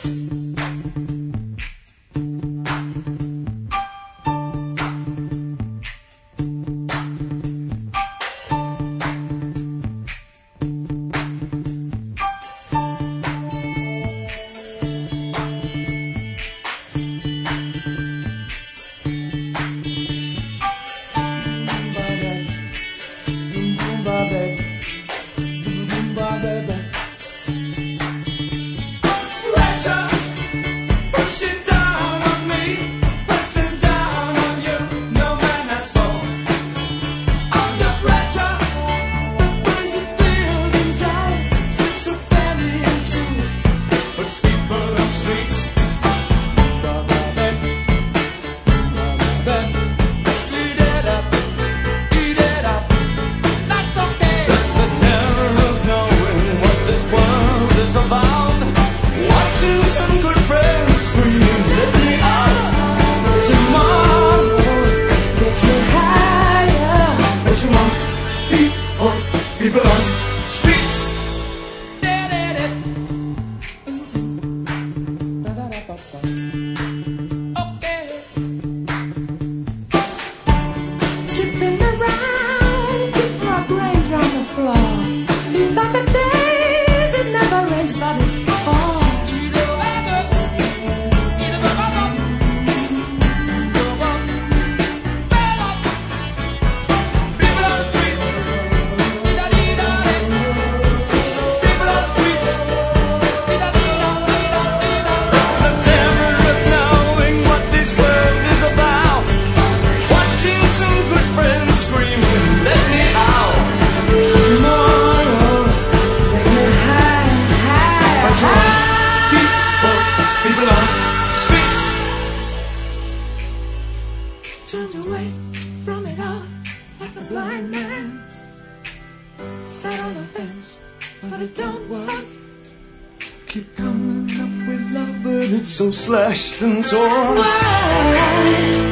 People on streets. Okay. Tripping around, keep my brains on the floor. These are the days it never rains, but it falls. Turned away from it all like a blind man. Sat on the fence, but it don't work. Keep coming up with love, but it's so slashed and torn. Why?